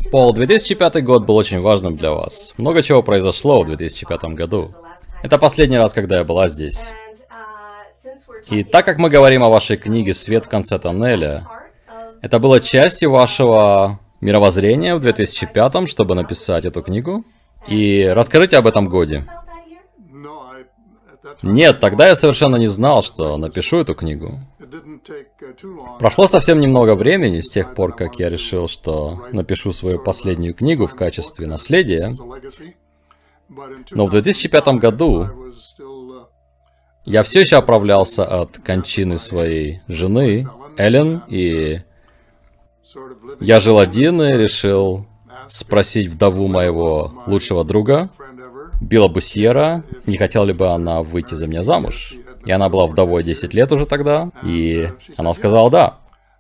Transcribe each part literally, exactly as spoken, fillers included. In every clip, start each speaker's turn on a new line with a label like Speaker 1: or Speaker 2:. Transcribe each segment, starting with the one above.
Speaker 1: Пол, две тысячи пятый год был очень важным для вас. Много чего произошло в две тысячи пятом году. Это последний раз, когда я была здесь. И так как мы говорим о вашей книге «Свет в конце тоннеля», это было частью вашего мировоззрения в две тысячи пятом, чтобы написать эту книгу? И расскажите об этом годе. Нет, тогда я совершенно не знал, что напишу эту книгу. Прошло совсем немного времени с тех пор, как я решил, что напишу свою последнюю книгу в качестве наследия. Но в две тысячи пятом году я все еще оправлялся от кончины своей жены, Эллен, и я жил один и решил спросить вдову моего лучшего друга, Билла Бусьера, не хотела ли бы она выйти за меня замуж. И она была вдовой десять лет уже тогда, и она сказала «да».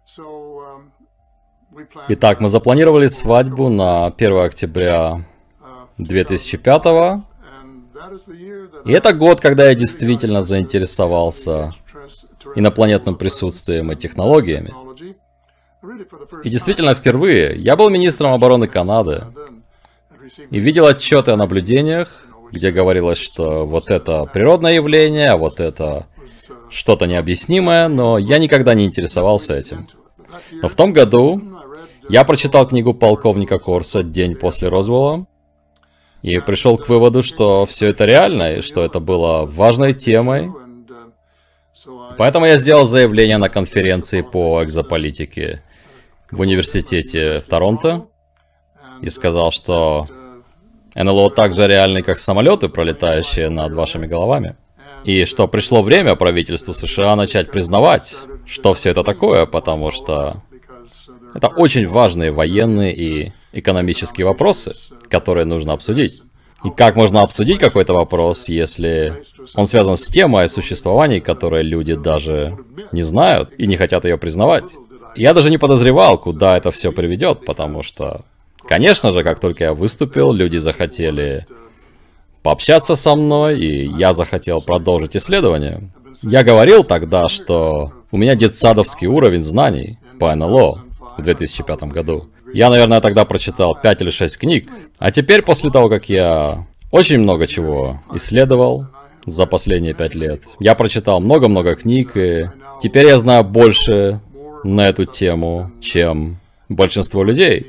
Speaker 1: Итак, мы запланировали свадьбу на первое октября две тысячи пятого, и это год, когда я действительно заинтересовался инопланетным присутствием и технологиями. И действительно, впервые я был министром обороны Канады и видел отчеты о наблюдениях, где говорилось, что вот это природное явление, а вот это что-то необъяснимое, но я никогда не интересовался этим. Но в том году я прочитал книгу полковника Корса «День после Розвелла» и пришел к выводу, что все это реально, и что это было важной темой. Поэтому я сделал заявление на конференции по экзополитике в университете в Торонто и сказал, что эн эл о так же реальны, как самолеты, пролетающие над вашими головами. И что пришло время правительству США начать признавать, что все это такое, потому что это очень важные военные и экономические вопросы, которые нужно обсудить. И как можно обсудить какой-то вопрос, если он связан с темой о существовании, которой люди даже не знают и не хотят ее признавать? Я даже не подозревал, куда это все приведет, потому что... Конечно же, как только я выступил, люди захотели пообщаться со мной, и я захотел продолжить исследование. Я говорил тогда, что у меня детсадовский уровень знаний по эн эл о в две тысячи пятом году. Я, наверное, тогда прочитал пять или шесть книг. А теперь, после того, как я очень много чего исследовал за последние пять лет, я прочитал много-много книг, и теперь я знаю больше на эту тему, чем большинство людей.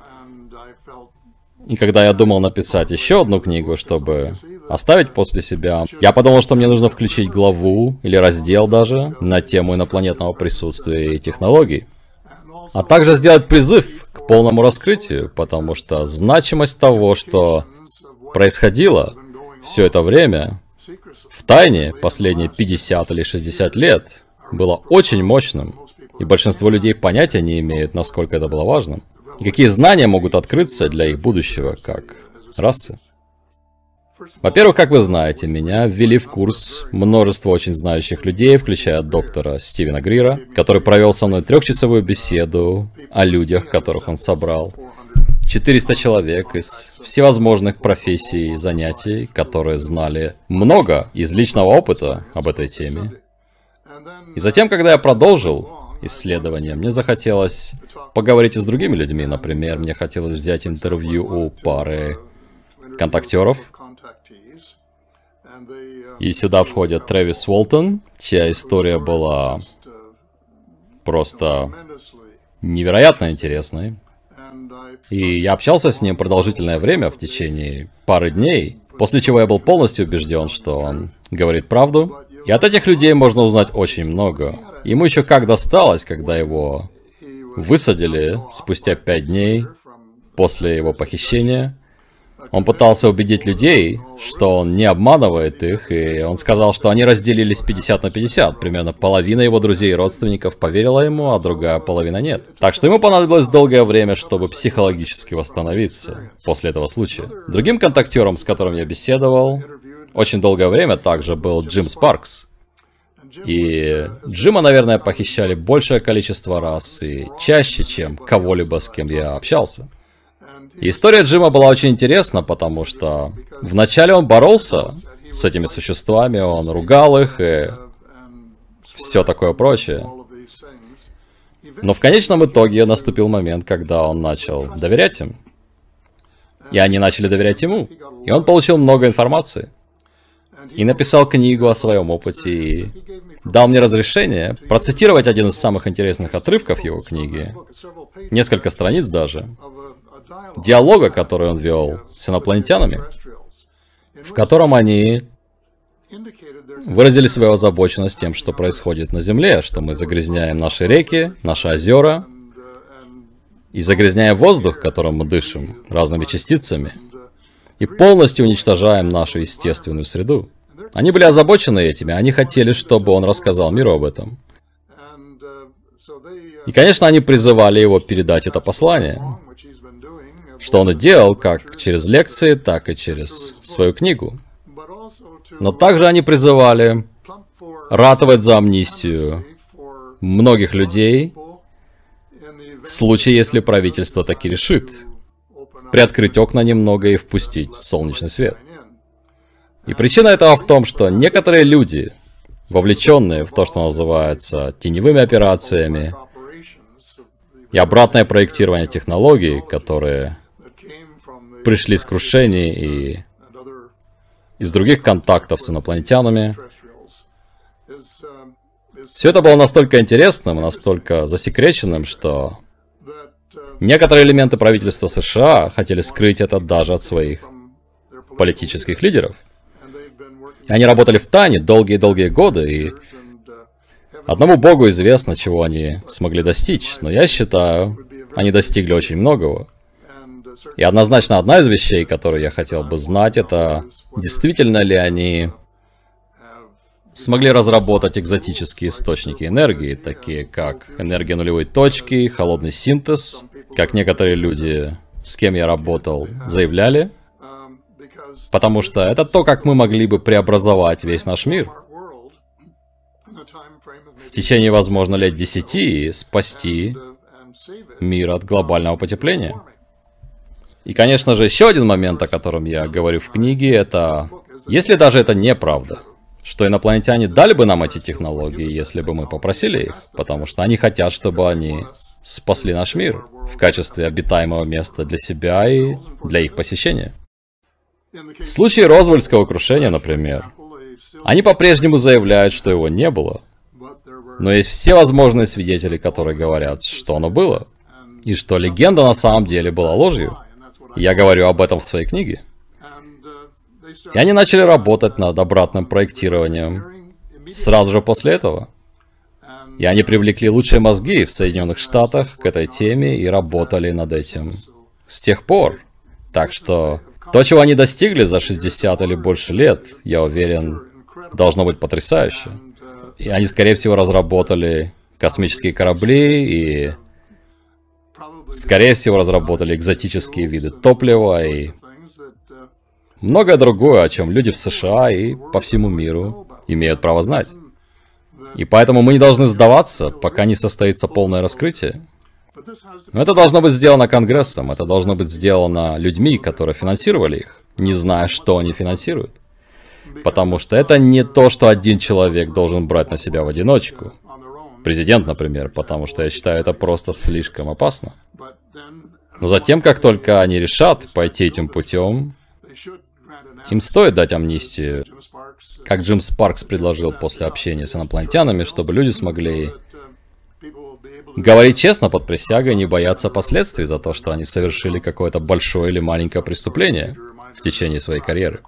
Speaker 1: И когда я думал написать еще одну книгу, чтобы оставить после себя, я подумал, что мне нужно включить главу, или раздел даже, на тему инопланетного присутствия и технологий. А также сделать призыв к полному раскрытию, потому что значимость того, что происходило все это время, в тайне последние пятьдесят или шестьдесят лет, было очень мощным. И большинство людей понятия не имеют, насколько это было важным. И какие знания могут открыться для их будущего, как расы. Во-первых, как вы знаете, меня ввели в курс множество очень знающих людей, включая доктора Стивена Грира, который провел со мной трехчасовую беседу о людях, которых он собрал. четыреста человек из всевозможных профессий и занятий, которые знали много из личного опыта об этой теме. И затем, когда я продолжил исследование, мне захотелось поговорить и с другими людьми. Например, мне хотелось взять интервью у пары контактеров. И сюда входит Трэвис Уолтон, чья история была просто невероятно интересной. И я общался с ним продолжительное время, в течение пары дней, после чего я был полностью убежден, что он говорит правду. И от этих людей можно узнать очень много. Ему еще как досталось, когда его высадили спустя пять дней после его похищения. Он пытался убедить людей, что он не обманывает их, и он сказал, что они разделились пятьдесят на пятьдесят. Примерно половина его друзей и родственников поверила ему, а другая половина нет. Так что ему понадобилось долгое время, чтобы психологически восстановиться после этого случая. Другим контактером, с которым я беседовал, очень долгое время также был Джим Спаркс. И Джима, наверное, похищали большее количество раз и чаще, чем кого-либо, с кем я общался. И история Джима была очень интересна, потому что вначале он боролся с этими существами, он ругал их и все такое прочее. Но в конечном итоге наступил момент, когда он начал доверять им. И они начали доверять ему. И он получил много информации. И написал книгу о своем опыте. И дал мне разрешение процитировать один из самых интересных отрывков его книги. Несколько страниц даже. Диалога, который он вел с инопланетянами. В котором они выразили свою озабоченность тем, что происходит на Земле. Что мы загрязняем наши реки, наши озера. И загрязняем воздух, которым мы дышим, разными частицами. И полностью уничтожаем нашу естественную среду. Они были озабочены этими, они хотели, чтобы он рассказал миру об этом. И, конечно, они призывали его передать это послание. Что он и делал, как через лекции, так и через свою книгу. Но также они призывали ратовать за амнистию многих людей, в случае, если правительство таки решит приоткрыть окна немного и впустить солнечный свет. И причина этого в том, что некоторые люди, вовлеченные в то, что называется теневыми операциями, и обратное проектирование технологий, которые пришли с крушений и из других контактов с инопланетянами, все это было настолько интересным, настолько засекреченным, что некоторые элементы правительства США хотели скрыть это даже от своих политических лидеров. И они работали в тайне долгие-долгие годы, и одному богу известно, чего они смогли достичь. Но я считаю, они достигли очень многого. И однозначно одна из вещей, которую я хотел бы знать, это действительно ли они смогли разработать экзотические источники энергии, такие как энергия нулевой точки, холодный синтез, как некоторые люди, с кем я работал, заявляли. Потому что это то, как мы могли бы преобразовать весь наш мир в течение, возможно, лет десяти и спасти мир от глобального потепления. И, конечно же, еще один момент, о котором я говорю в книге, это, если даже это неправда, что инопланетяне дали бы нам эти технологии, если бы мы попросили их, потому что они хотят, чтобы они спасли наш мир в качестве обитаемого места для себя и для их посещения. В случае Розвельского крушения, например, они по-прежнему заявляют, что его не было. Но есть все возможные свидетели, которые говорят, что оно было. И что легенда на самом деле была ложью. Я говорю об этом в своей книге. И они начали работать над обратным проектированием сразу же после этого. И они привлекли лучшие мозги в Соединенных Штатах к этой теме и работали над этим с тех пор. Так что то, чего они достигли за шестьдесят или больше лет, я уверен, должно быть потрясающе. И они, скорее всего, разработали космические корабли и, скорее всего, разработали экзотические виды топлива и многое другое, о чем люди в США и по всему миру имеют право знать. И поэтому мы не должны сдаваться, пока не состоится полное раскрытие. Но это должно быть сделано Конгрессом, это должно быть сделано людьми, которые финансировали их, не зная, что они финансируют. Потому что это не то, что один человек должен брать на себя в одиночку. Президент, например, потому что я считаю, это просто слишком опасно. Но затем, как только они решат пойти этим путем, им стоит дать амнистию, как Джим Спаркс предложил после общения с инопланетянами, чтобы люди смогли говорить честно под присягой и не бояться последствий за то, что они совершили какое-то большое или маленькое преступление в течение своей карьеры.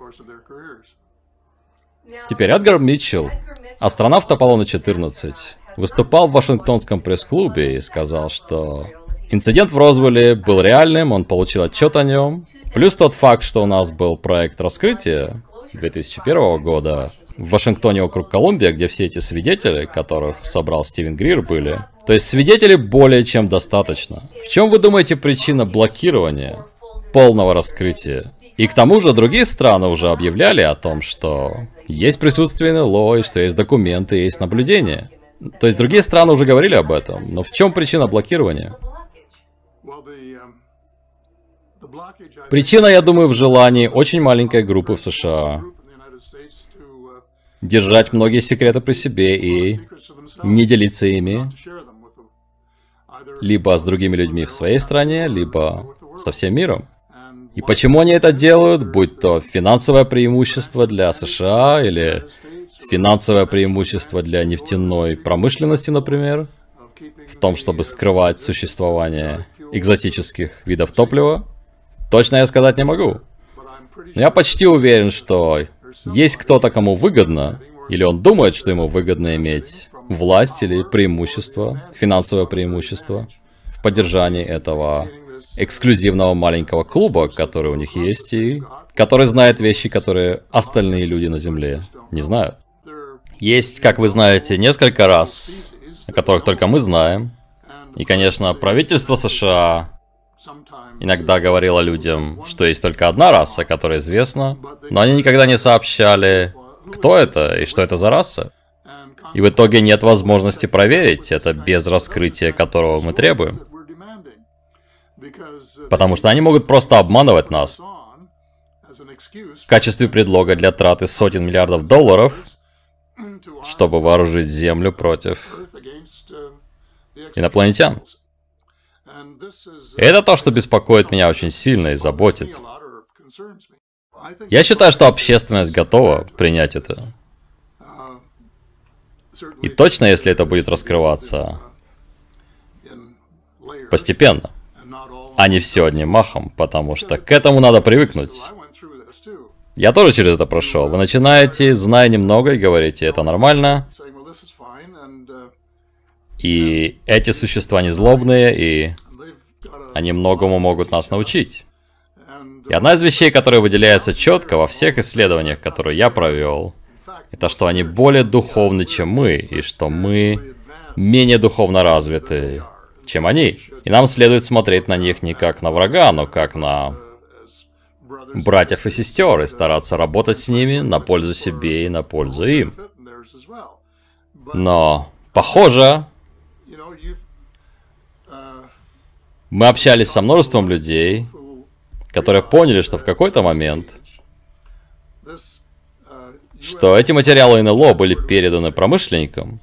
Speaker 1: Теперь Эдгар Митчелл, астронавт Аполлона четырнадцать, выступал в Вашингтонском пресс-клубе и сказал, что инцидент в Розвелле был реальным, он получил отчет о нем. Плюс тот факт, что у нас был проект раскрытия две тысячи первого года в Вашингтоне, округ Колумбия, где все эти свидетели, которых собрал Стивен Грир, были. То есть свидетелей более чем достаточно. В чем, вы думаете, причина блокирования полного раскрытия? И к тому же другие страны уже объявляли о том, что есть присутствие эн эл о, и что есть документы, есть наблюдения. То есть другие страны уже говорили об этом. Но в чем причина блокирования? Причина, я думаю, в желании очень маленькой группы в США держать многие секреты при себе и не делиться ими либо с другими людьми в своей стране, либо со всем миром. И почему они это делают, будь то финансовое преимущество для США или финансовое преимущество для нефтяной промышленности, например, в том, чтобы скрывать существование экзотических видов топлива, точно я сказать не могу. Но я почти уверен, что есть кто-то, кому выгодно, или он думает, что ему выгодно иметь власть или преимущество, финансовое преимущество в поддержании этого эксклюзивного маленького клуба, который у них есть, и который знает вещи, которые остальные люди на Земле не знают. Есть, как вы знаете, несколько рас, о которых только мы знаем. И, конечно, правительство США иногда говорило людям, что есть только одна раса, которая известна, но они никогда не сообщали, кто это и что это за раса. И в итоге нет возможности проверить это без раскрытия, которого мы требуем. Потому что они могут просто обманывать нас в качестве предлога для траты сотен миллиардов долларов, чтобы вооружить Землю против инопланетян. И это то, что беспокоит меня очень сильно и заботит. Я считаю, что общественность готова принять это. И точно, если это будет раскрываться постепенно, а не все одним махом, потому что к этому надо привыкнуть. Я тоже через это прошел. Вы начинаете, зная немного, и говорите, это нормально. И эти существа не злобные, и они многому могут нас научить. И одна из вещей, которая выделяется четко во всех исследованиях, которые я провел, это что они более духовны, чем мы, и что мы менее духовно развиты, чем они. И нам следует смотреть на них не как на врага, но как на братьев и сестер, и стараться работать с ними на пользу себе и на пользу им. Но, похоже, мы общались со множеством людей, которые поняли, что в какой-то момент, что эти материалы эн эл о были переданы промышленникам,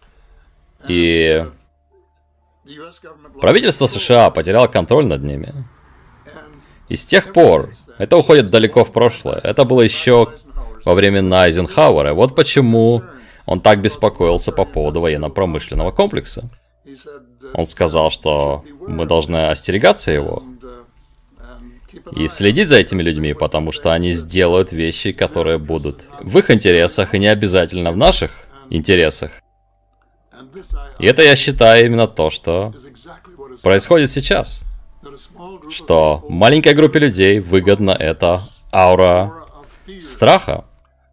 Speaker 1: и правительство США потеряло контроль над ними. И с тех пор, это уходит далеко в прошлое, это было еще во времена Айзенхауэра. Вот почему он так беспокоился по поводу военно-промышленного комплекса. Он сказал, что мы должны остерегаться его и следить за этими людьми, потому что они сделают вещи, которые будут в их интересах и не обязательно в наших интересах. И это, я считаю, именно то, что происходит сейчас. Что маленькой группе людей выгодна эта аура страха.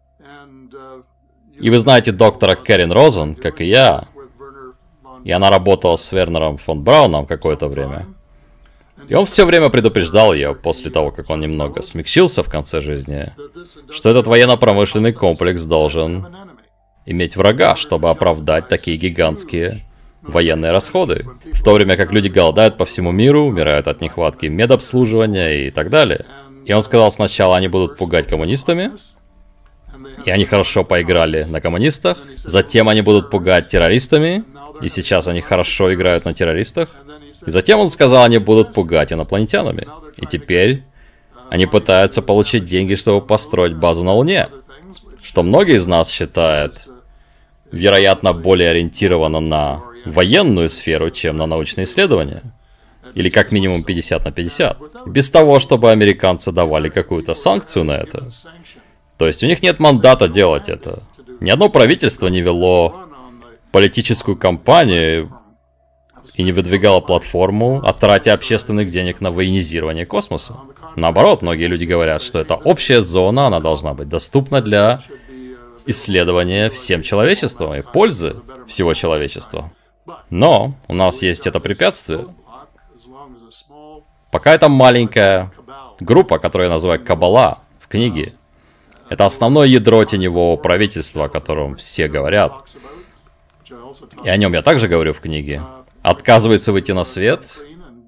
Speaker 1: И вы знаете доктора Кэрин Розен, как и я. И она работала с Вернером фон Брауном какое-то время. И он все время предупреждал ее, после того, как он немного смягчился в конце жизни, что этот военно-промышленный комплекс должен иметь врага, чтобы оправдать такие гигантские военные расходы. В то время как люди голодают по всему миру, умирают от нехватки медобслуживания и так далее. И он сказал, сначала они будут пугать коммунистами, и они хорошо поиграли на коммунистах. Затем они будут пугать террористами, и сейчас они хорошо играют на террористах. И затем он сказал, они будут пугать инопланетянами. И теперь они пытаются получить деньги, чтобы построить базу на Луне. Что многие из нас считают, вероятно, более ориентировано на военную сферу, чем на научные исследования. Или как минимум пятьдесят на пятьдесят. Без того, чтобы американцы давали какую-то санкцию на это. То есть у них нет мандата делать это. Ни одно правительство не вело политическую кампанию и не выдвигало платформу о трате общественных денег на военизирование космоса. Наоборот, многие люди говорят, что это общая зона, она должна быть доступна для исследования всем человечеством и пользы всего человечества. Но у нас есть это препятствие. Пока это маленькая группа, которую я называю Каббала в книге, это основное ядро теневого правительства, о котором все говорят. И о нем я также говорю в книге. Отказывается выйти на свет.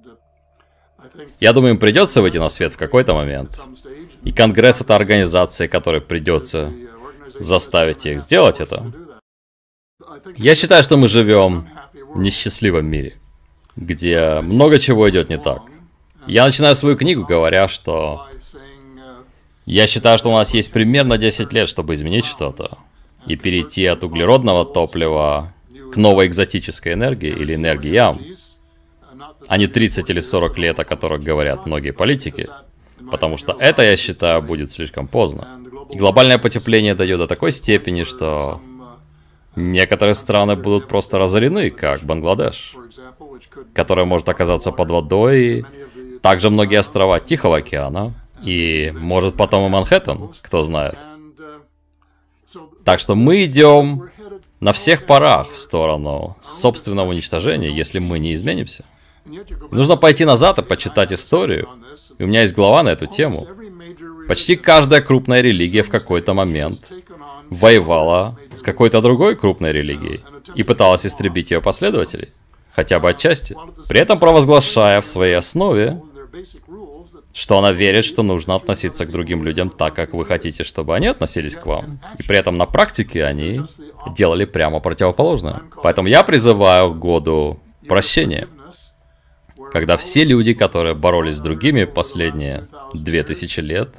Speaker 1: Я думаю, им придется выйти на свет в какой-то момент. И Конгресс — это организация, которой придется заставить их сделать это. Я считаю, что мы живем в несчастливом мире, где много чего идет не так. Я начинаю свою книгу, говоря, что я считаю, что у нас есть примерно десять лет, чтобы изменить что-то и перейти от углеродного топлива к новой экзотической энергии или энергиям, а не тридцать или сорок лет, о которых говорят многие политики, потому что это, я считаю, будет слишком поздно. И глобальное потепление дойдет до такой степени, что некоторые страны будут просто разорены, как Бангладеш, которая может оказаться под водой, и также многие острова Тихого океана, и может потом и Манхэттен, кто знает. Так что мы идем на всех парах в сторону собственного уничтожения, если мы не изменимся. Нужно пойти назад и почитать историю. И у меня есть глава на эту тему. Почти каждая крупная религия в какой-то момент воевала с какой-то другой крупной религией и пыталась истребить ее последователей, хотя бы отчасти, при этом провозглашая в своей основе, что она верит, что нужно относиться к другим людям так, как вы хотите, чтобы они относились к вам. И при этом на практике они делали прямо противоположное. Поэтому я призываю к году прощения, когда все люди, которые боролись с другими последние две тысячи лет,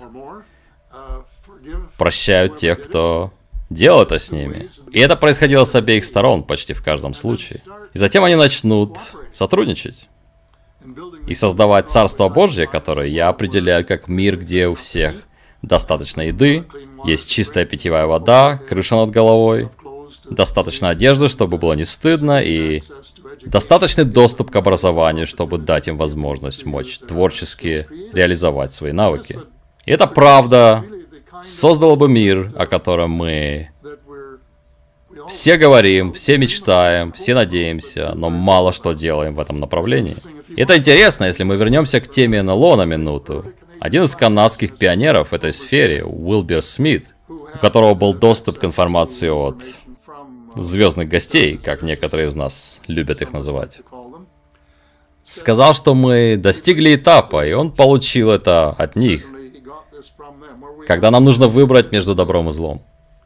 Speaker 1: прощают тех, кто делал это с ними. И это происходило с обеих сторон почти в каждом случае. И затем они начнут сотрудничать и создавать Царство Божье, которое я определяю как мир, где у всех достаточно еды, есть чистая питьевая вода, крыша над головой, достаточно одежды, чтобы было не стыдно, и достаточный доступ к образованию, чтобы дать им возможность мочь творчески реализовать свои навыки. И это правда создало бы мир, о котором мы все говорим, все мечтаем, все надеемся, но мало что делаем в этом направлении. И это интересно, если мы вернемся к теме эн эл о на минуту. Один из канадских пионеров в этой сфере, Уилбер Смит, у которого был доступ к информации от звездных гостей, как некоторые из нас любят их называть, сказал, что мы достигли этапа, и он получил это от них, когда нам нужно выбрать между добром и злом.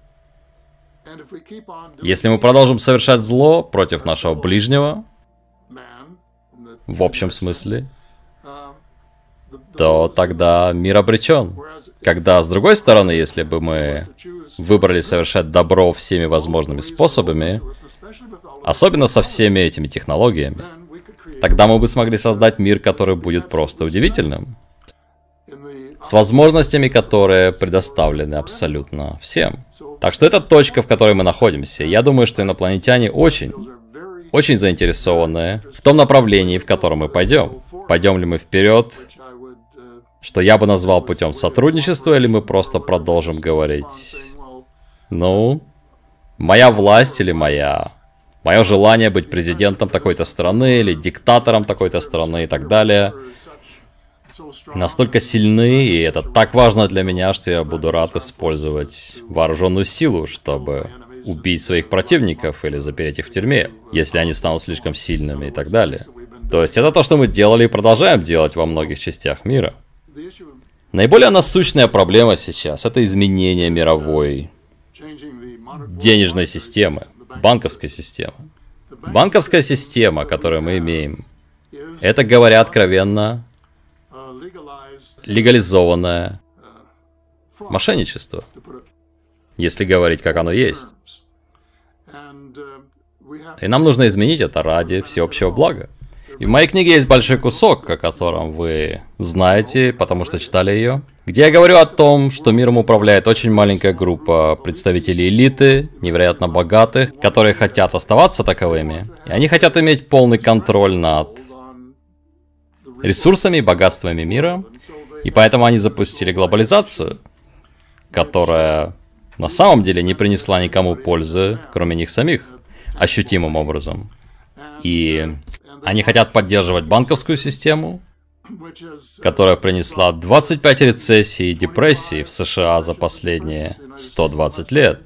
Speaker 1: Если мы продолжим совершать зло против нашего ближнего, в общем смысле, то тогда мир обречен. Когда, с другой стороны, если бы мы выбрали совершать добро всеми возможными способами, особенно со всеми этими технологиями, тогда мы бы смогли создать мир, который будет просто удивительным, с возможностями, которые предоставлены абсолютно всем. Так что это точка, в которой мы находимся. Я думаю, что инопланетяне очень, очень заинтересованы в том направлении, в котором мы пойдем. Пойдем ли мы вперед, что я бы назвал путем сотрудничества, или мы просто продолжим говорить, ну, моя власть или моя, мое желание быть президентом такой-то страны, или диктатором такой-то страны и так далее, настолько сильны, и это так важно для меня, что я буду рад использовать вооруженную силу, чтобы убить своих противников или запереть их в тюрьме, если они станут слишком сильными и так далее. То есть это то, что мы делали и продолжаем делать во многих частях мира. Наиболее насущная проблема сейчас — это изменение мировой денежной системы, банковской системы. Банковская система, которую мы имеем, это, говоря откровенно, легализованное мошенничество, если говорить, как оно есть. И нам нужно изменить это ради всеобщего блага. И в моей книге есть большой кусок, о котором вы знаете, потому что читали ее, где я говорю о том, что миром управляет очень маленькая группа представителей элиты, невероятно богатых, которые хотят оставаться таковыми. И они хотят иметь полный контроль над ресурсами и богатствами мира. И поэтому они запустили глобализацию, которая на самом деле не принесла никому пользы, кроме них самих, ощутимым образом. И они хотят поддерживать банковскую систему, которая принесла двадцать пять рецессий и депрессий в США за последние сто двадцать лет.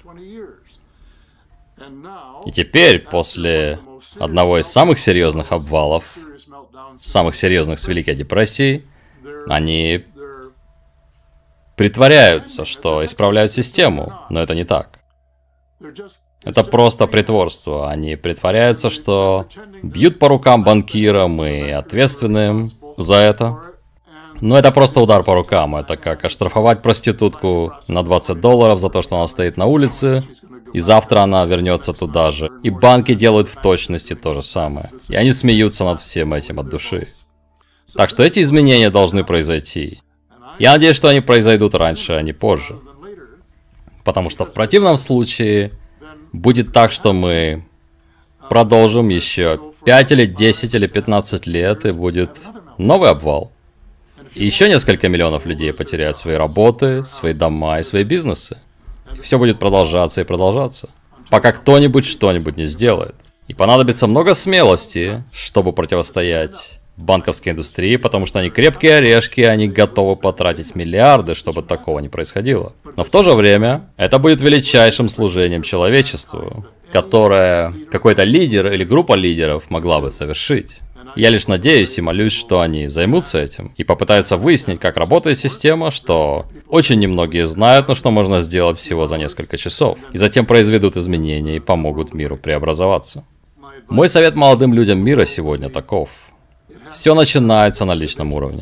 Speaker 1: И теперь, после одного из самых серьезных обвалов, самых серьезных с Великой депрессией, они притворяются, что исправляют систему, но это не так. Это просто притворство. Они притворяются, что бьют по рукам банкирам и ответственным за это. Но это просто удар по рукам. Это как оштрафовать проститутку на двадцать долларов за то, что она стоит на улице, и завтра она вернется туда же. И банки делают в точности то же самое. И они смеются над всем этим от души. Так что эти изменения должны произойти. Я надеюсь, что они произойдут раньше, а не позже. Потому что в противном случае будет так, что мы продолжим еще пять или десять или пятнадцать лет, и будет новый обвал. И еще несколько миллионов людей потеряют свои работы, свои дома и свои бизнесы. И все будет продолжаться и продолжаться, пока кто-нибудь что-нибудь не сделает. И понадобится много смелости, чтобы противостоять банковской индустрии, потому что они крепкие орешки, они готовы потратить миллиарды, чтобы такого не происходило. Но в то же время, это будет величайшим служением человечеству, которое какой-то лидер или группа лидеров могла бы совершить. Я лишь надеюсь и молюсь, что они займутся этим и попытаются выяснить, как работает система, что очень немногие знают, но что можно сделать всего за несколько часов. И затем произведут изменения и помогут миру преобразоваться. Мой совет молодым людям мира сегодня таков. Все начинается на личном уровне.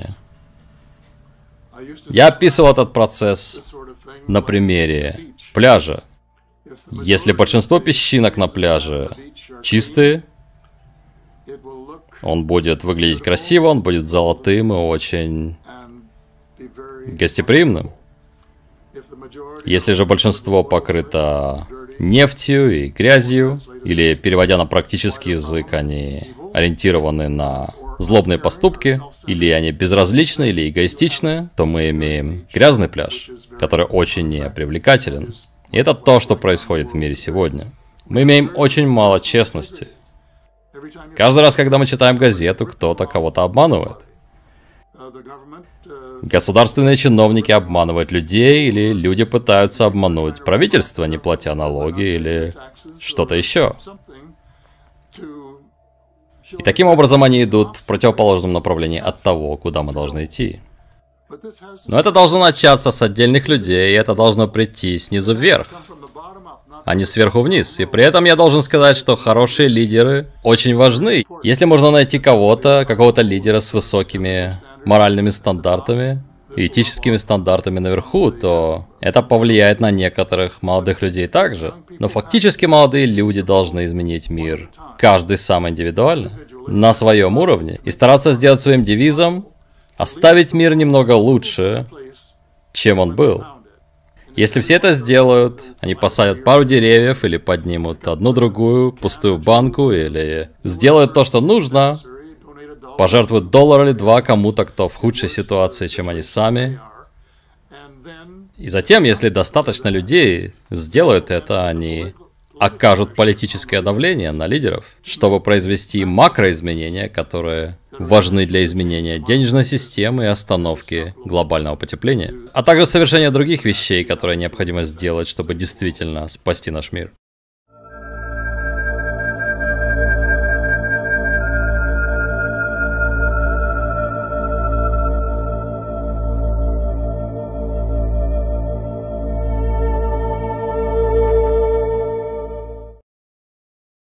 Speaker 1: Я описывал этот процесс на примере пляжа. Если большинство песчинок на пляже чистые, он будет выглядеть красиво, он будет золотым и очень гостеприимным. Если же большинство покрыто нефтью и грязью, или, переводя на практический язык, они ориентированы на злобные поступки, или они безразличны, или эгоистичны, то мы имеем грязный пляж, который очень непривлекателен. И это то, что происходит в мире сегодня. Мы имеем очень мало честности. Каждый раз, когда мы читаем газету, кто-то кого-то обманывает. Государственные чиновники обманывают людей, или люди пытаются обмануть правительство, не платя налоги, или что-то еще. И таким образом они идут в противоположном направлении от того, куда мы должны идти. Но это должно начаться с отдельных людей, и это должно прийти снизу вверх, а не сверху вниз. И при этом я должен сказать, что хорошие лидеры очень важны. Если можно найти кого-то, какого-то лидера с высокими моральными стандартами и этическими стандартами наверху, то это повлияет на некоторых молодых людей также. Но фактически молодые люди должны изменить мир, каждый сам индивидуально, на своем уровне, и стараться сделать своим девизом оставить мир немного лучше, чем он был. Если все это сделают, они посадят пару деревьев или поднимут одну-другую пустую банку, или сделают то, что нужно, пожертвуют доллар или два кому-то, кто в худшей ситуации, чем они сами. И затем, если достаточно людей сделают это, они окажут политическое давление на лидеров, чтобы произвести макроизменения, которые важны для изменения денежной системы и остановки глобального потепления, а также совершения других вещей, которые необходимо сделать, чтобы действительно спасти наш мир.